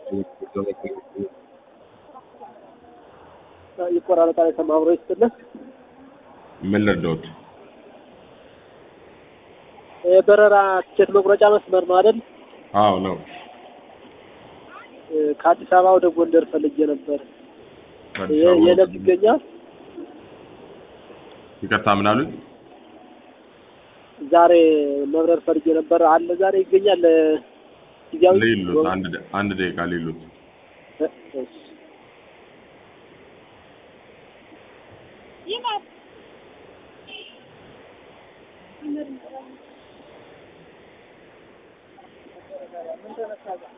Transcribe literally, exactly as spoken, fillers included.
ይቆራረጣል የተማብሮ ይስጥልህ ምን ልርዳዎት? የበረራ ትኬት መቁረጫ መስመር ነው አይደል? አዎ ነው። ከአዲስ አበባ ወደ ጎንደር ፈልጌ ነበር። የለት ይገኛል? ይቅርታ ምን አሉኝ? ዛሬ መብረር ፈልጌ ነበር። አለ ዛሬ ይገኛል? ጊዜያዊ ሌሉት አንድ አንድ ደቂቃ ሌሉት ይማር ምን ተነሳ